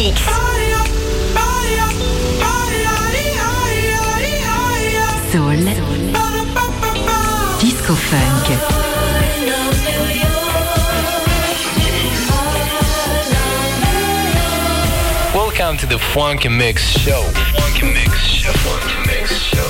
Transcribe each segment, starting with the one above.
Mix. Soul. Disco funk. Welcome to the Funk Mix Show. Funk Mix Show. Funk Mix Show.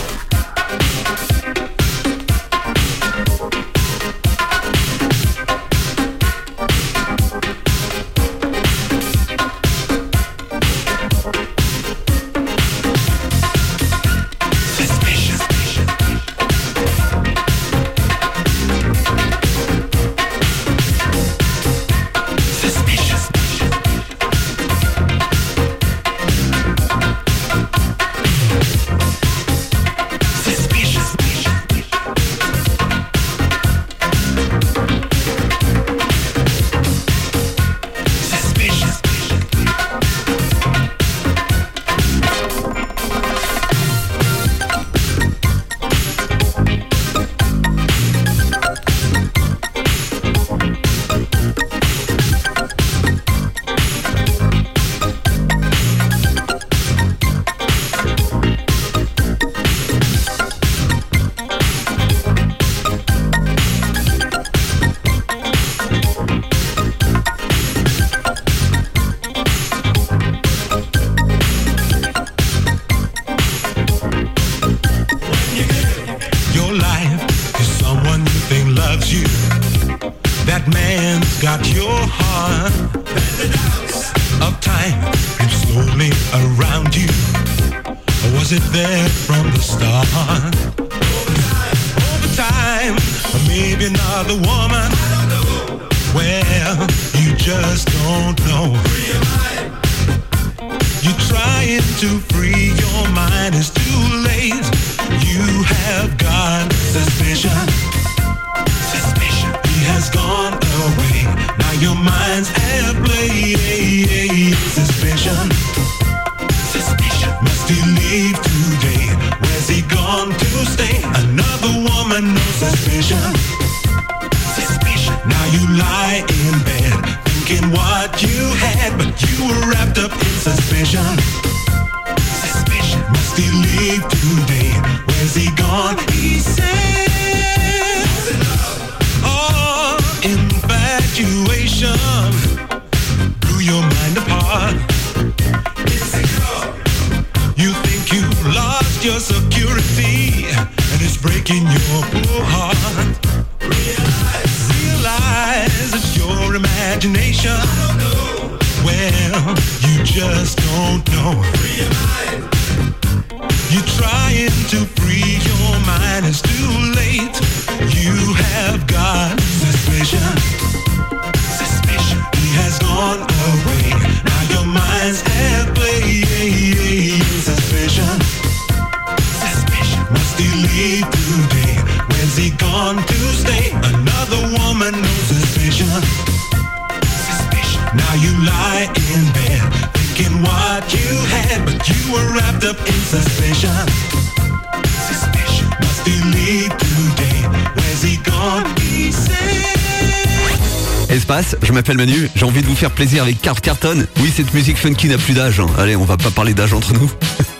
Je m'appelle Manu, j'ai envie de vous faire plaisir avec Cart Carton. Oui, cette musique funky n'a plus d'âge. Allez, on va pas parler d'âge entre nous.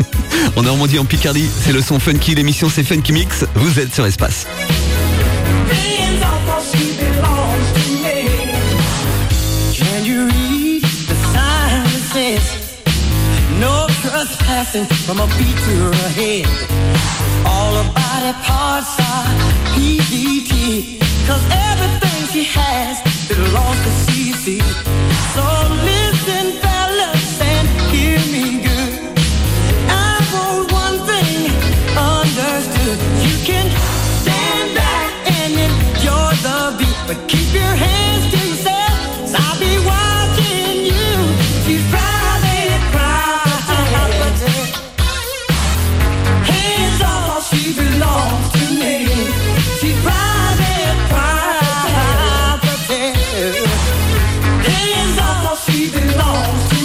En Normandie, en Picardie, c'est le son funky, l'émission c'est Funky Mix. Vous êtes sur Espace. From a beat to her head, all her body parts are PDT, 'cause everything she has belongs to CC. So listen, fellas, and hear me good. I want one thing understood. You can stand back and enjoy the beat, but keep your hands to yourself, 'cause I'll be watching you. She's private property. Hands off, she belongs to me. She's private property. Hands off, she belongs to me.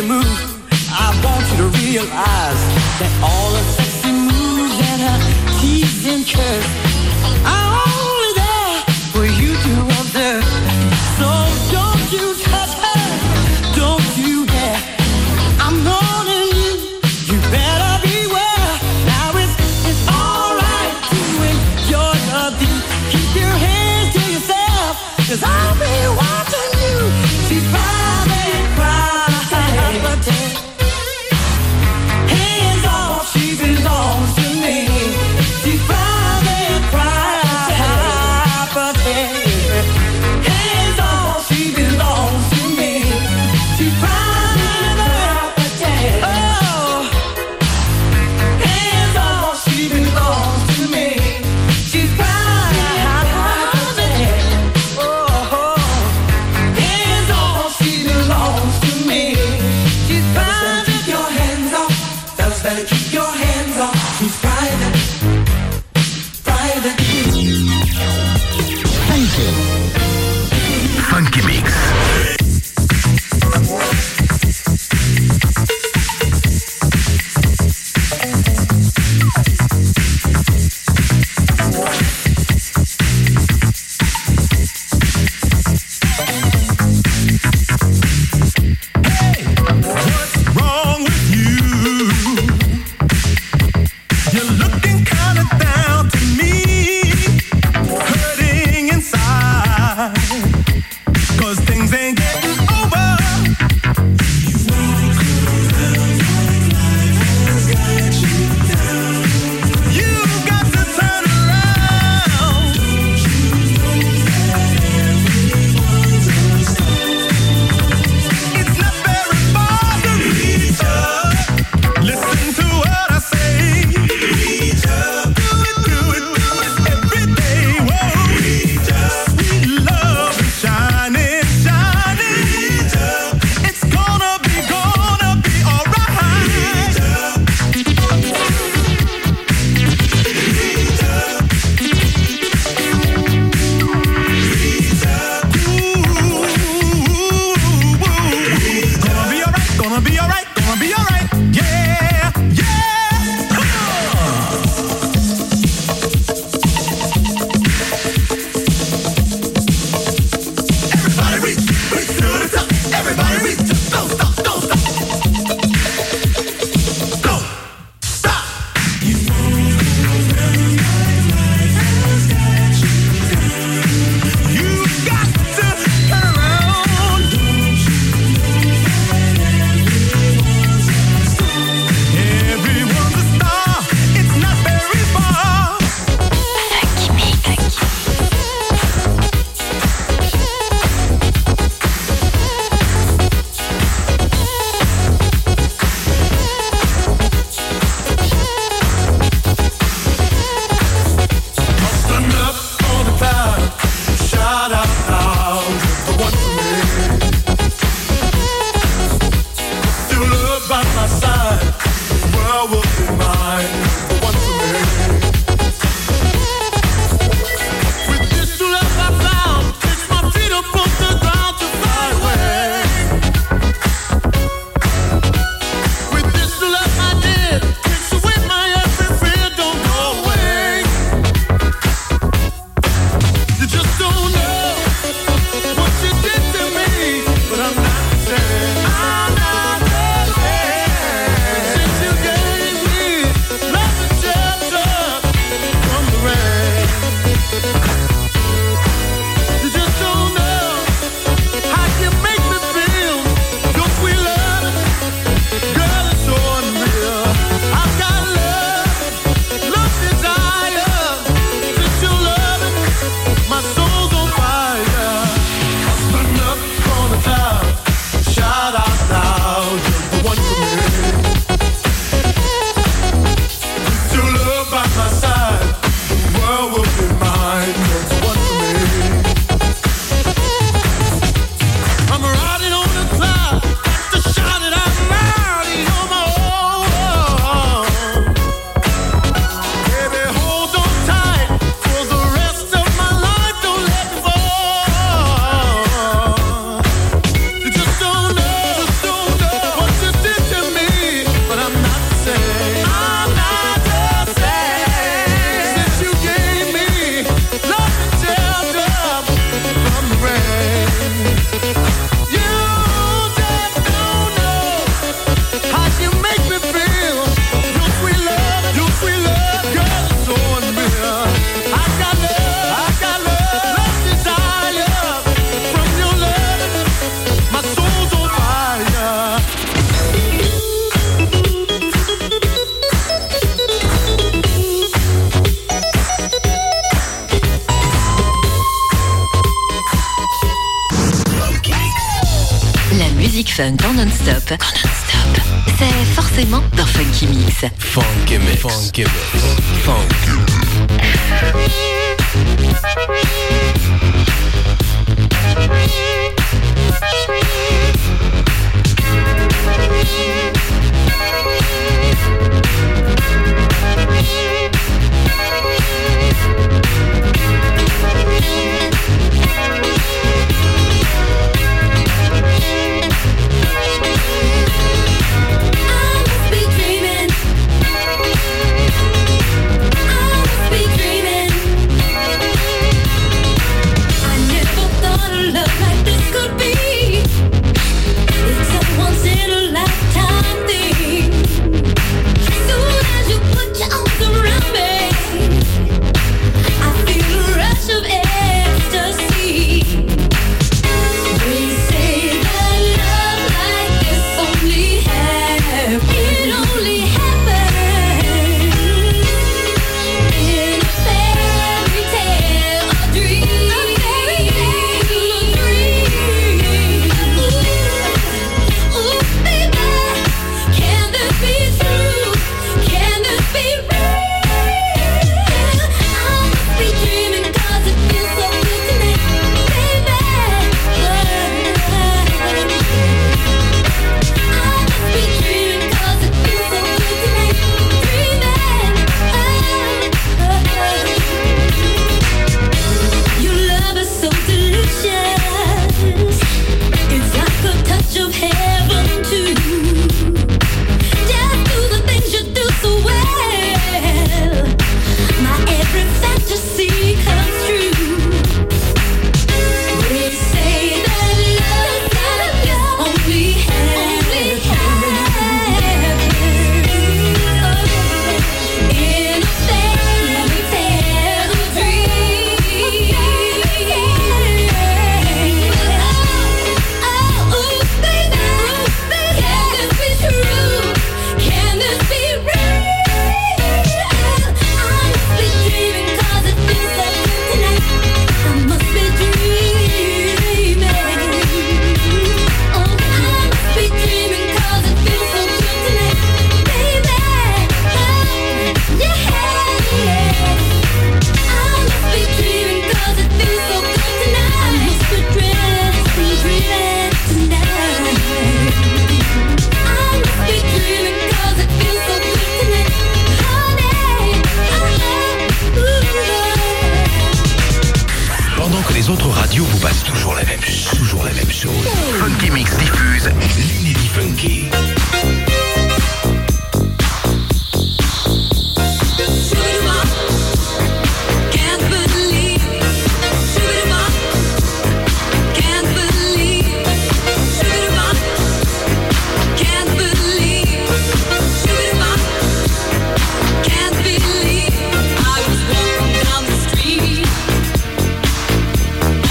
move. I want you to realize that all the sexy moves and her tease and curves are only there for you to observe. So don't you touch her, don't you dare. I'm warning you, you better beware. Now it's alright to enjoy the view. Keep your hands to yourself, 'cause I'll be watching you. She's private. Hands off, she belongs to me. She's private property. Hands off, she belongs to me. She's private property. Oh, hands off, she belongs to me. She's private property. Oh, hands off, she belongs to me. She's private. Keep your hands off. Fellas better keep your hands off. She's private. Private. Funky. Funky Mix. My soul's on fire. musique funk en non-stop, c'est forcément dans Funky Mix. Funky Mix. Funky Mix. Funky.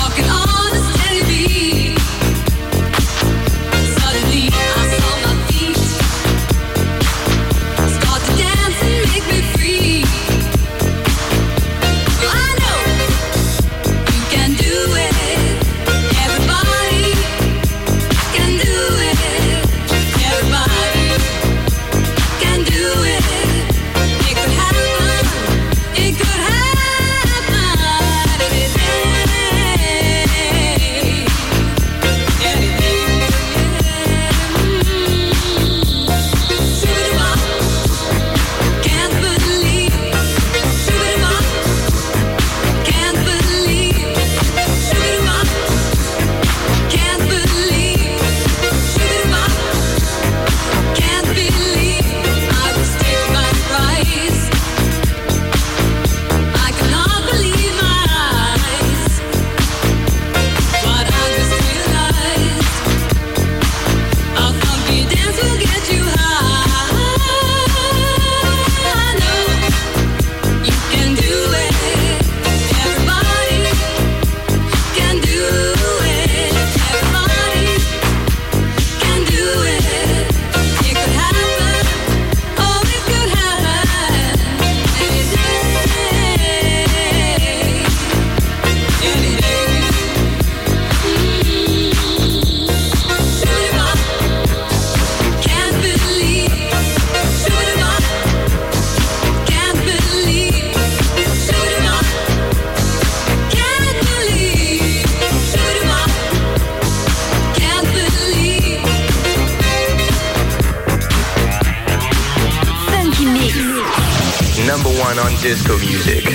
Suddenly I saw my feet. fun on disco music.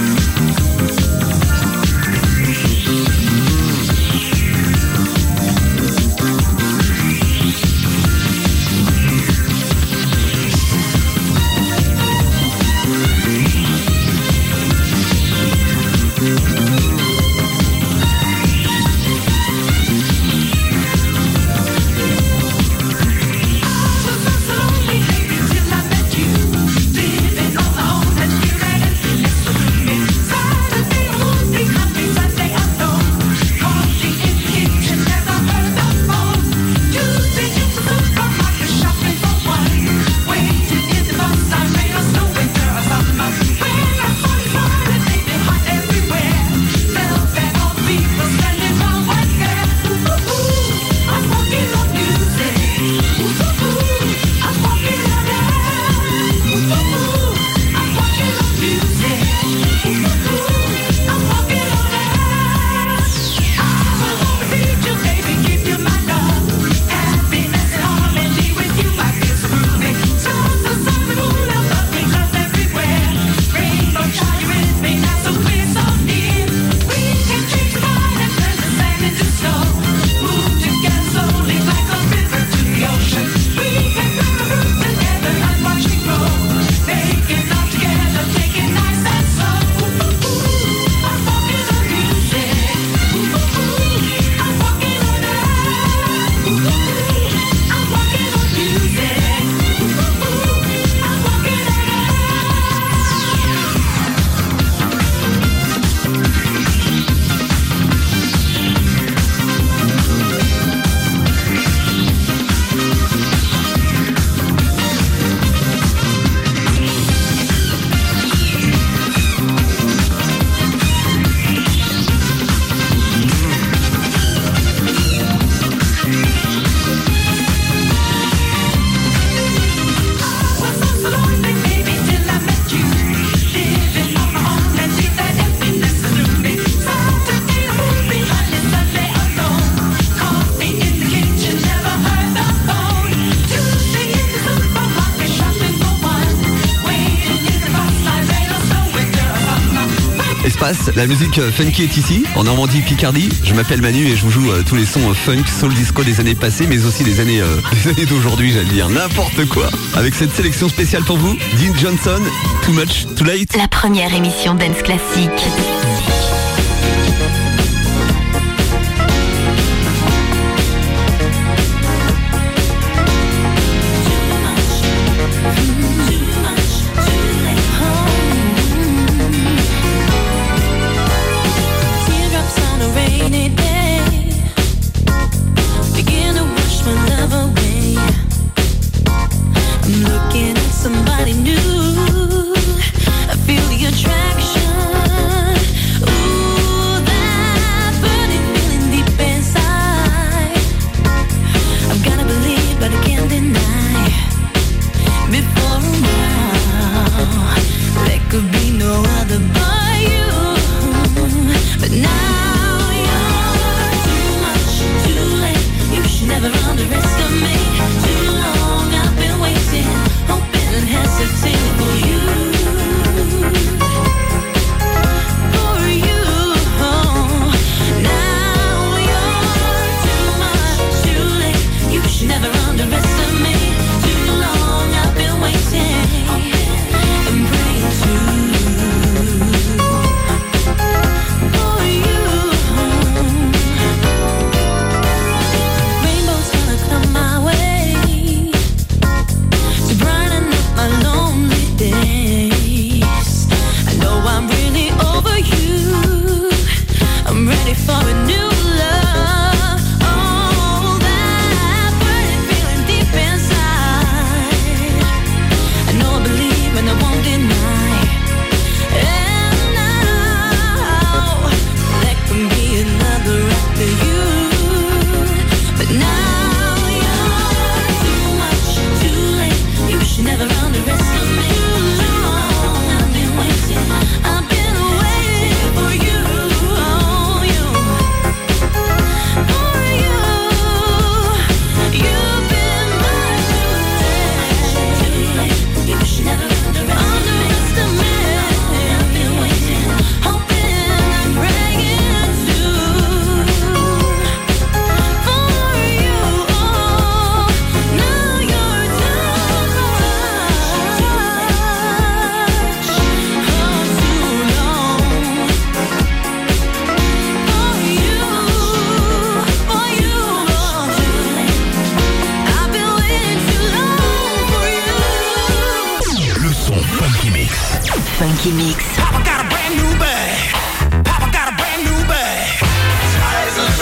La musique funky est ici, en Normandie, Picardie. Je m'appelle Manu et je vous joue tous les sons funk, soul, disco des années passées, mais aussi des années d'aujourd'hui, j'allais dire n'importe quoi. Avec cette sélection spéciale pour vous, Dean Johnson, Too Much, Too Late. La première émission dance classique. Somebody new, I feel the attraction.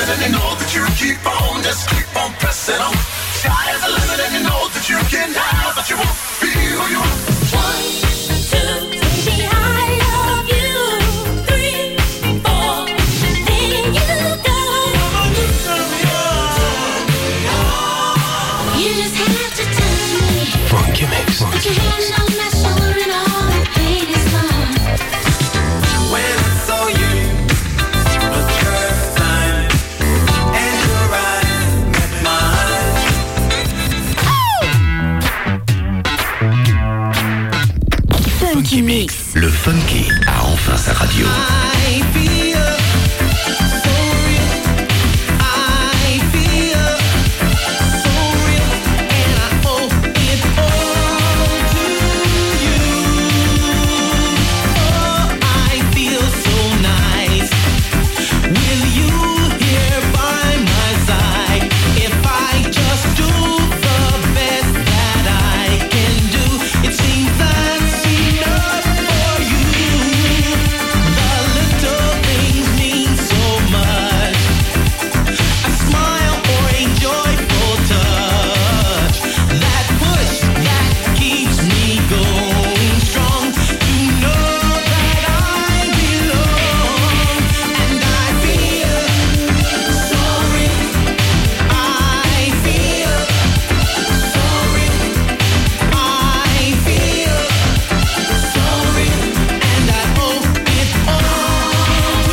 limit and you know that you keep on, just keep on pressing on. Sky is the limit and you know that you can have what you want, be who you want. 1, 2, baby, I love you. 3, 4, then you go. You just have to touch me. Funky Mix. Put your hand on my shoulder and all the pain is gone. When I saw you the first time and your eyes met mine. Funky Mix. Le funky a enfin sa radio. I feel so real. I feel so real, and I owe it all to you. Oh, I feel so nice with you here by my side. If I just do the best that I can do, it seems that's enough for you. The little things mean so much. A smile or a joyful touch, that push that keeps me going strong. To know that I belong, and I feel so real. I feel so real. I feel so real, and I owe it all to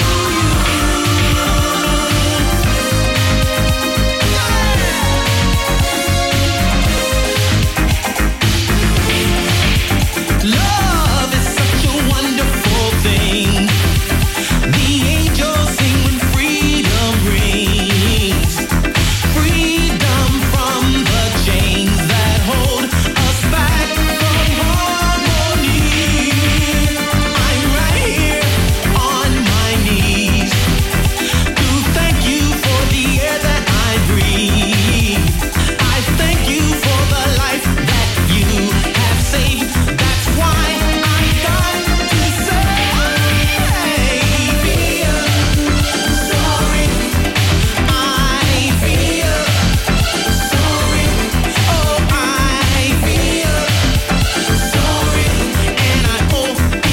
you. Love is such a wonderful thing. The angels sing when freedom rings. Freedom from the chains that hold us back from harmony. I'm right here on my knees to thank you for the air that I breathe. I thank you for the life that you have saved. That's why I got to say, feel sorry. I feel sorry. Oh, I feel sorry, and I owe it all to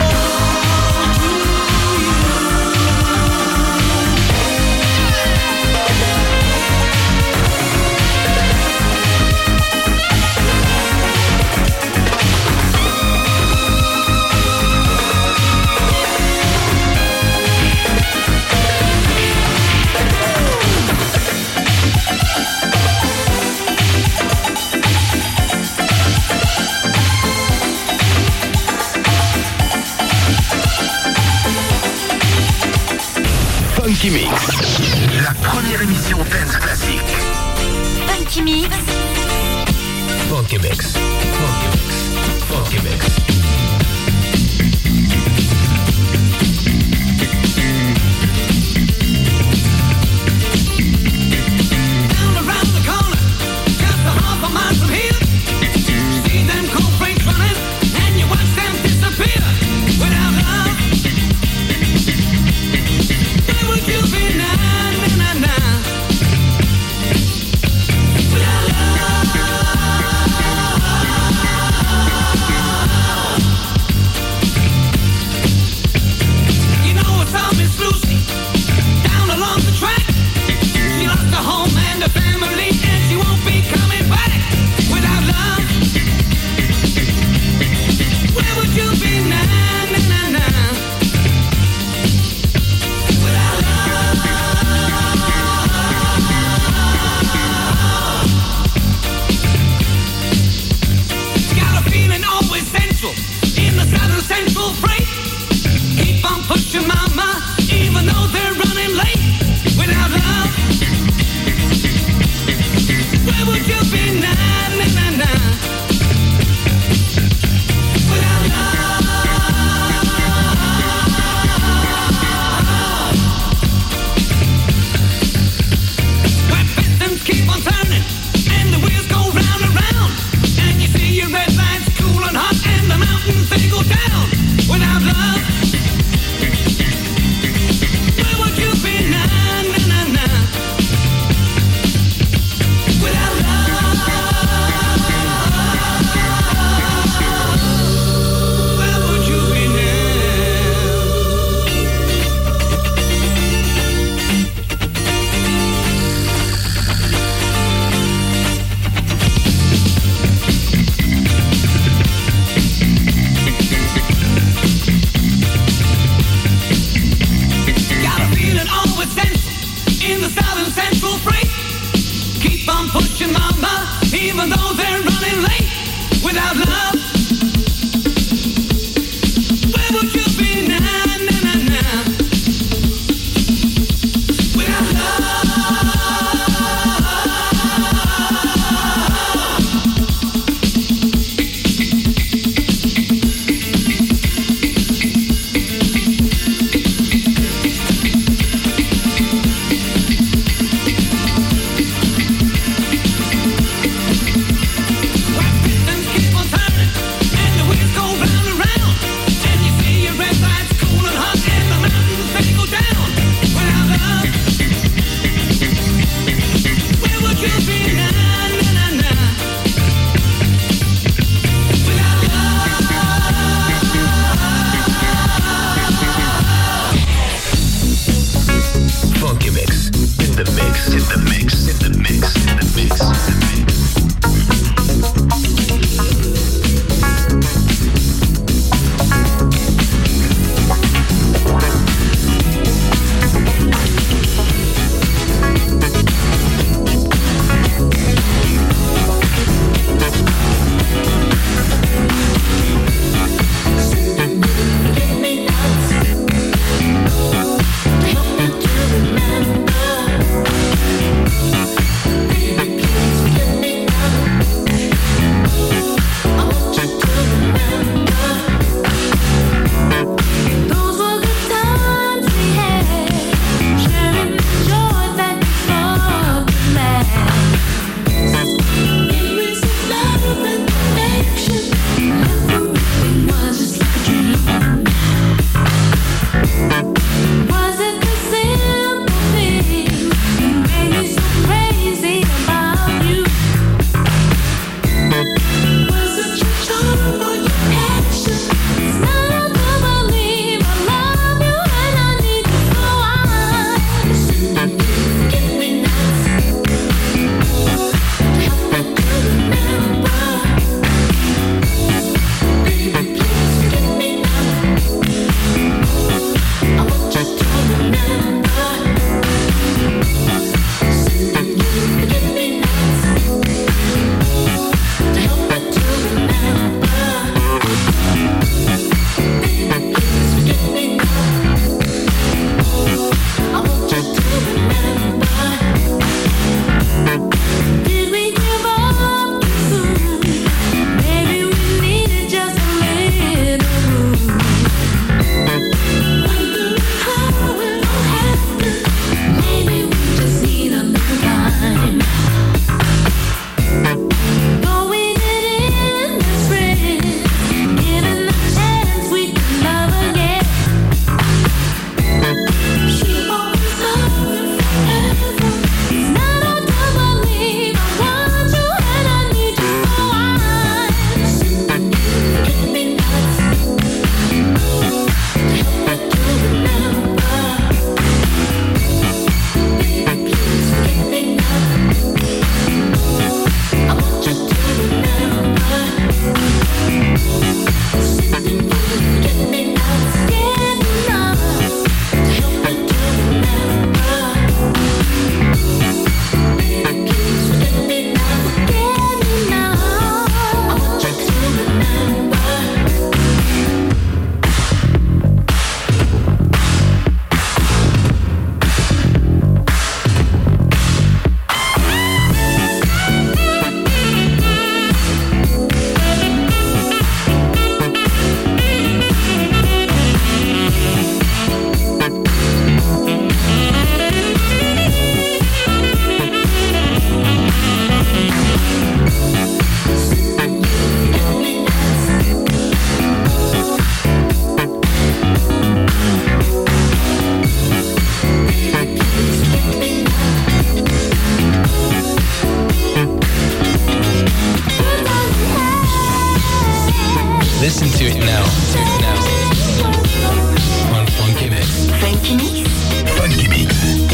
Funky Mix. La première émission dance classique. Funky Mix. Funky Mix. Funky Mix. Funky Mix. Down around the corner, just a half a mile from here. See them cold freights running, and you watch them disappear. Without love, where would you be now? Without love. Now, on Funky Mix. Funky Mix. Funky Mix.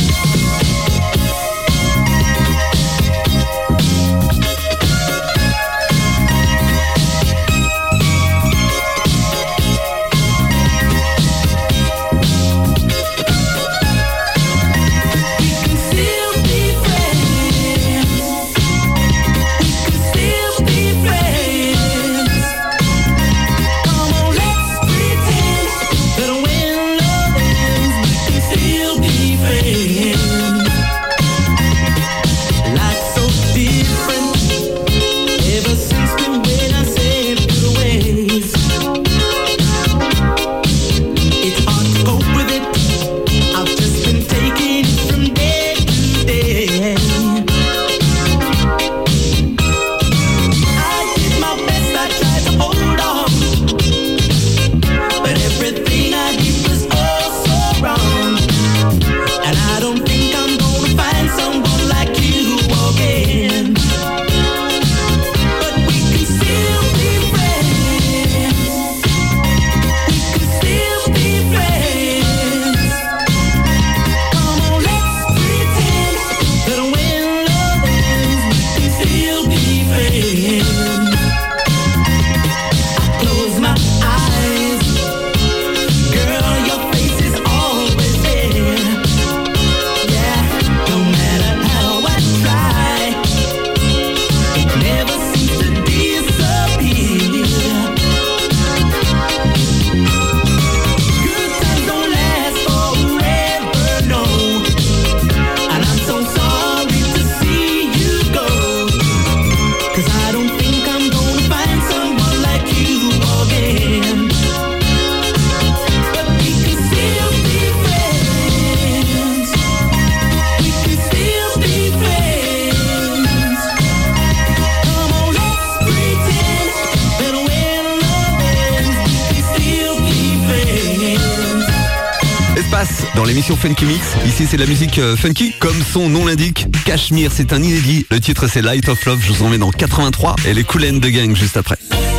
Dans l'émission Funky Mix, ici c'est de la musique funky, comme son nom l'indique. Cachemire, c'est un inédit. Le titre c'est Light of Love, je vous emmène en 83 et les Kool & The Gang juste après.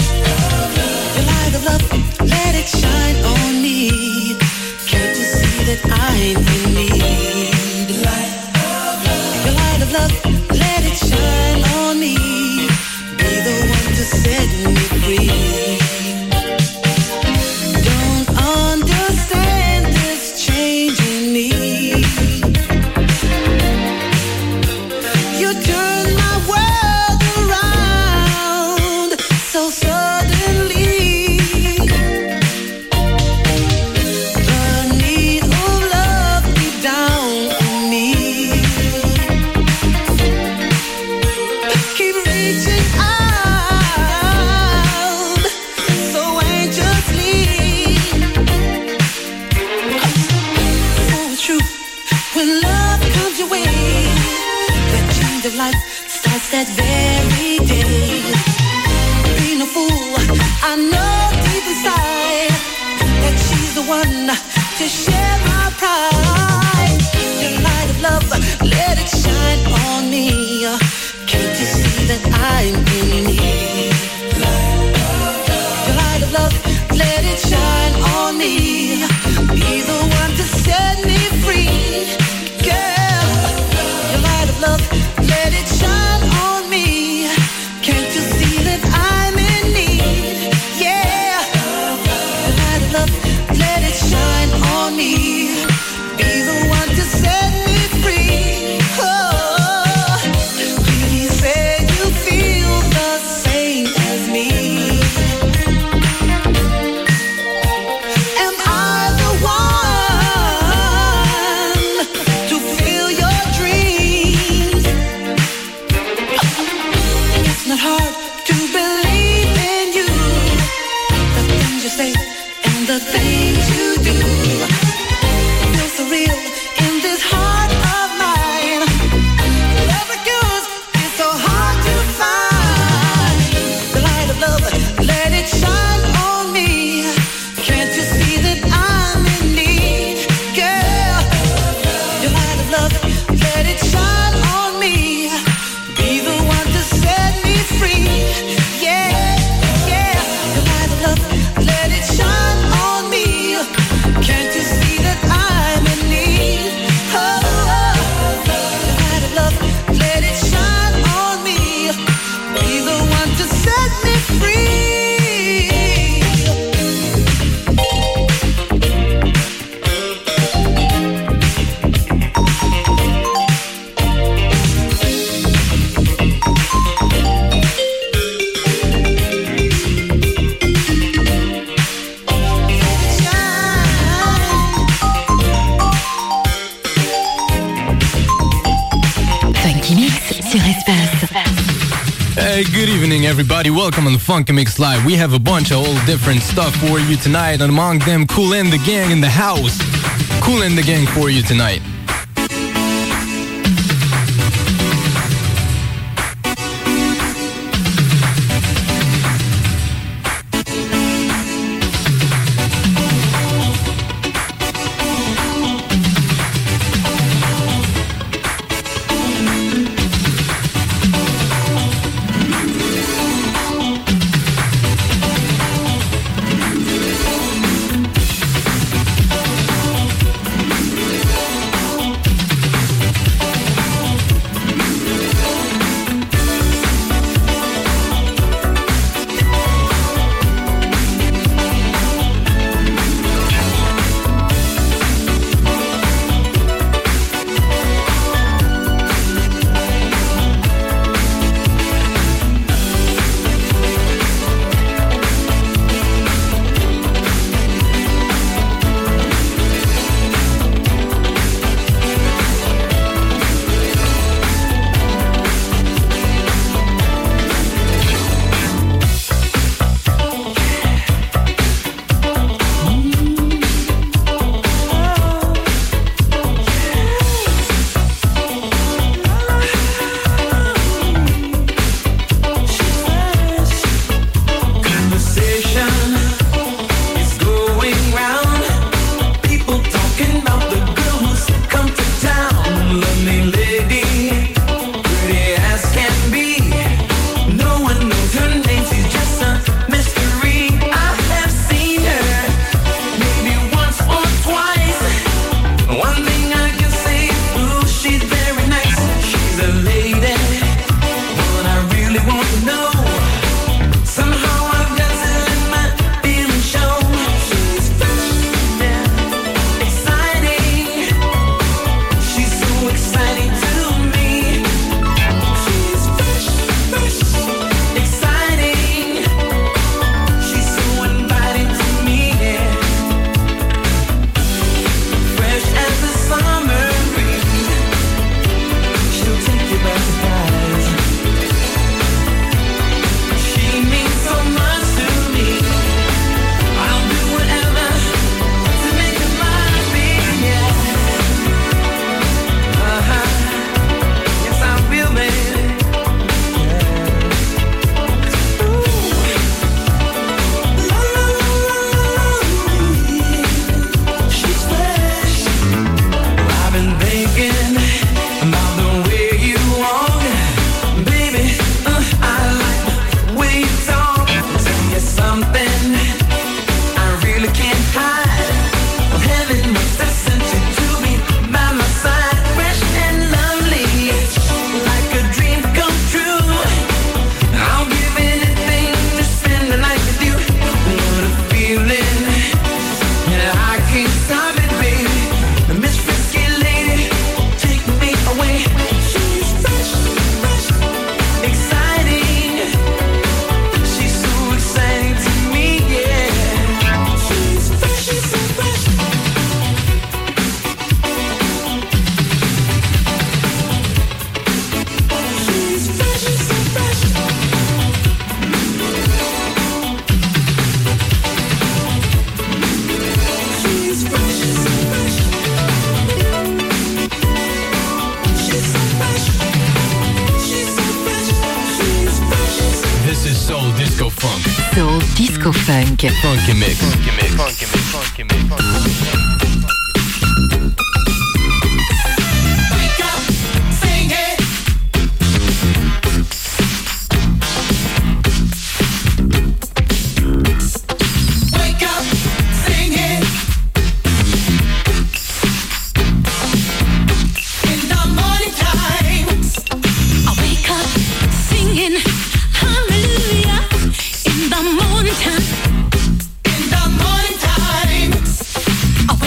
That very day, being a fool, I know deep inside that she's the one to share my pride. The light of love, let it shine on me. Can't you see that I'm in need? The light of love, let it shine on me. Be the one to set me free, girl. The light of love, let it shine on me. Can't you see that I'm in need? Yeah. The light of love, let it shine on me. Be the one to set me free. Oh, please say you feel the same as me. Am I the one to feel your dreams? It's not hard to believe in you. The things you say and the things you do feel so real in this heart of mine. Love like yours is so hard to find. The light of love, let it shine on me. Can't you see that I'm in need, girl? The light of love, let it shine on me. Be the one to set me free. Yeah, yeah. The light of love, let it shine. sur Espace. Hey, good evening, everybody. Welcome on the Funky Mix Live. We have a bunch of all different stuff for you tonight, and among them, Kool and the Gang in the house. Kool and the Gang for you tonight. Soul, disco, funk. Funky mix. Funky mix. Funky mix. Funky mix. Funky mix. In the morning time,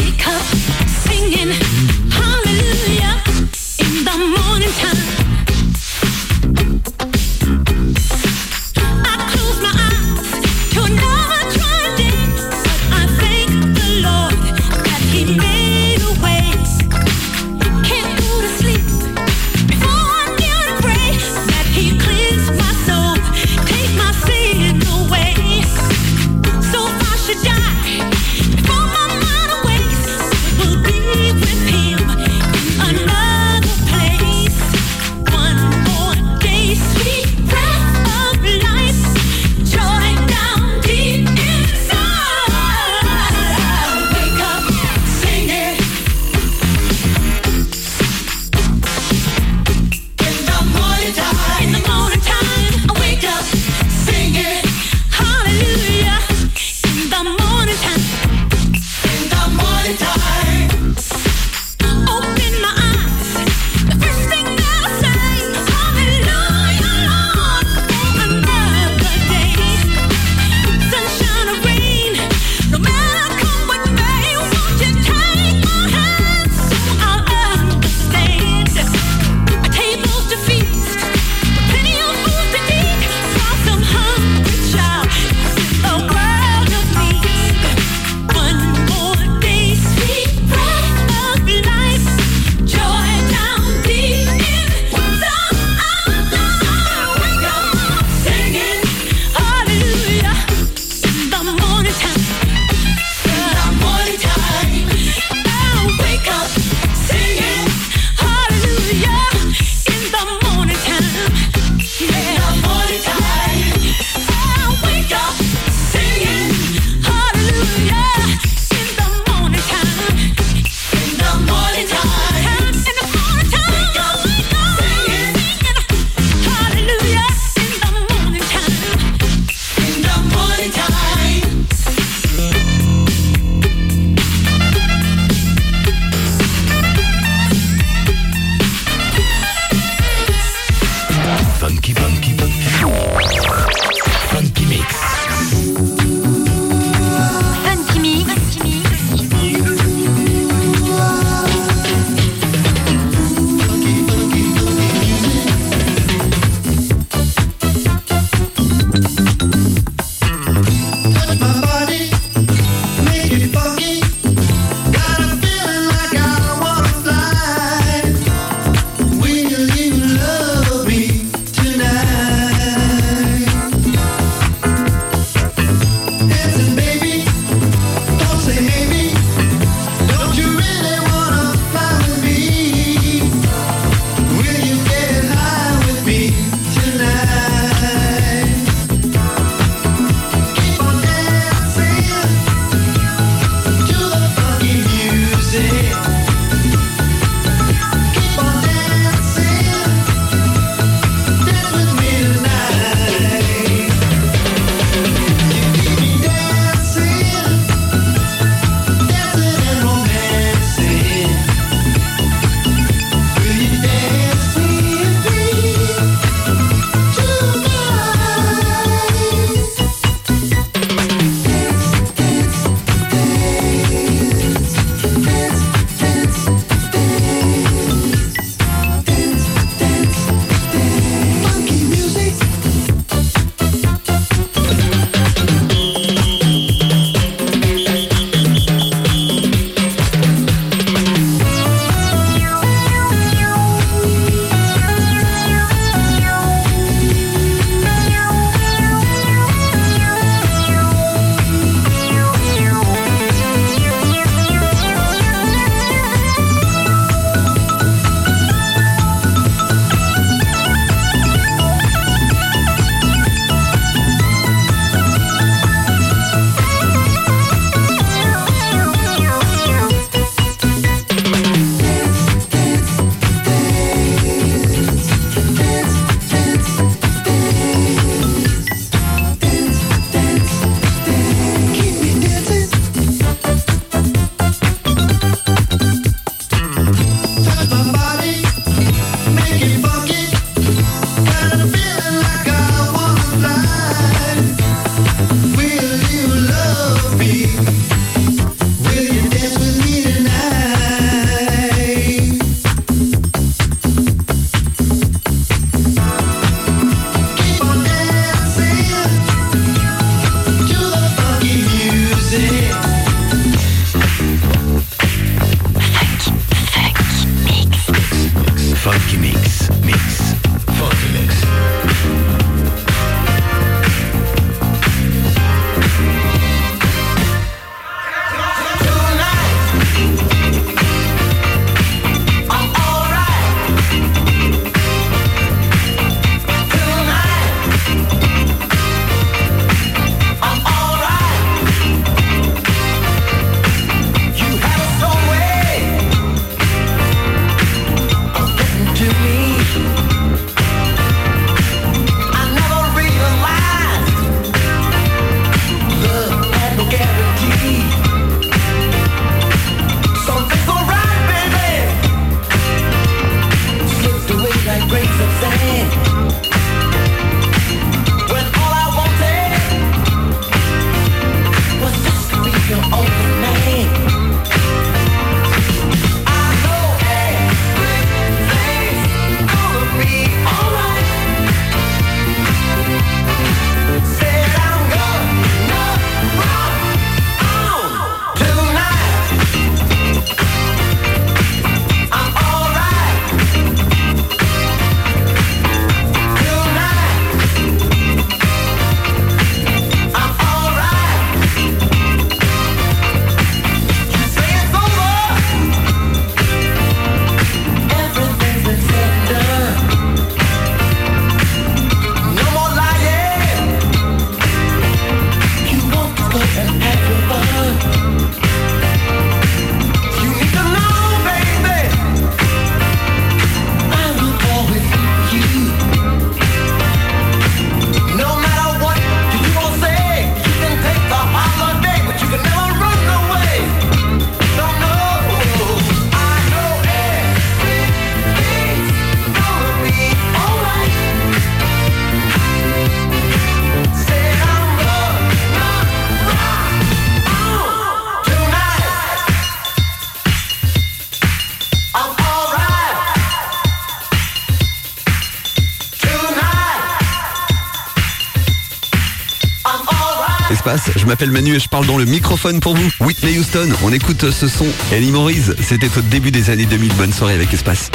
Espace. Je m'appelle Manu et je parle dans le microphone pour vous. Whitney Houston, on écoute ce son. Ellie Maurice, c'était au début des années 2000. Bonne soirée avec Espace.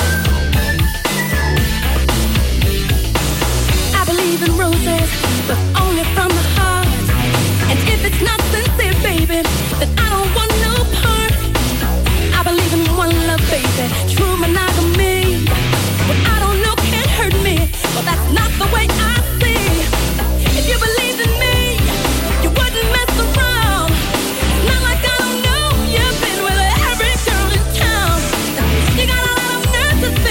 I believe in roses, but only from the heart. And if it's not sincere, baby, then I don't want no part. I believe in one love, baby, true monogamy. What I don't know can't hurt me, but that's not the way I see. If you believed in me, you wouldn't mess around. It's not like I don't know you've been with every girl in town. You got a lot of nerve to think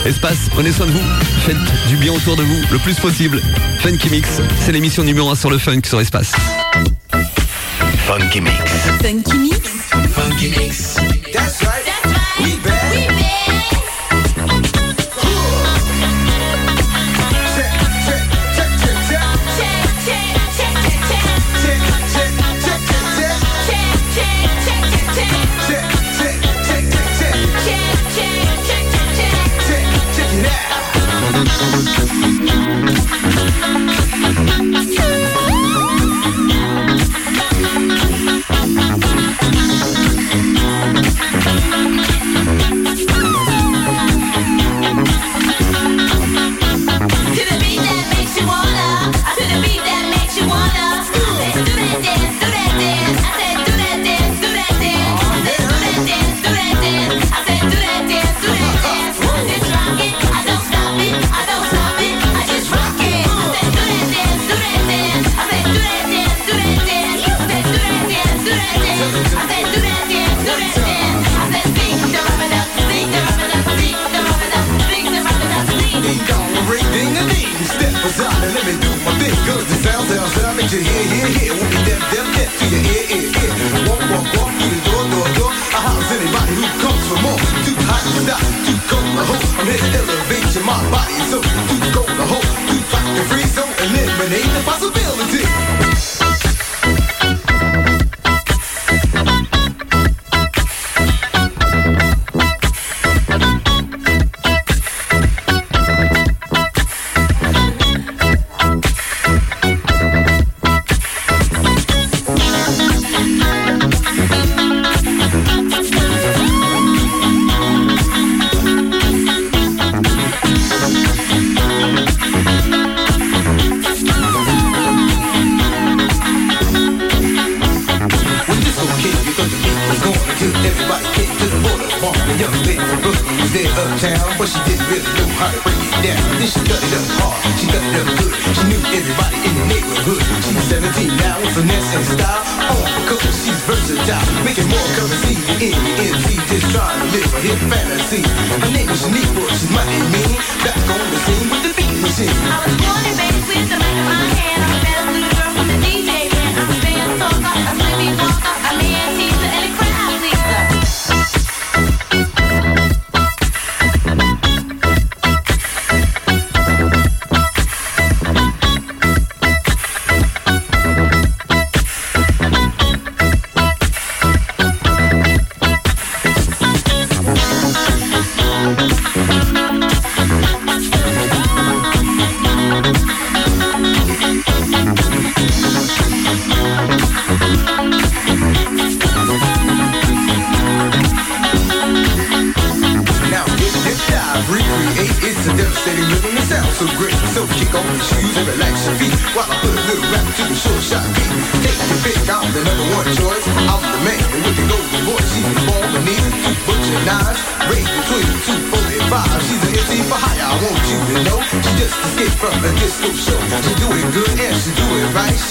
Espace, prenez soin de vous, faites du bien autour de vous le plus possible. Funky Mix, c'est l'émission numéro 1 sur le funk sur Espace. Funky Mix. Funky Mix. Funky Mix. That's right. We back.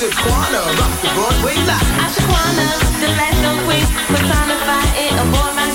Shaquana, the black queen, personify it, aboard my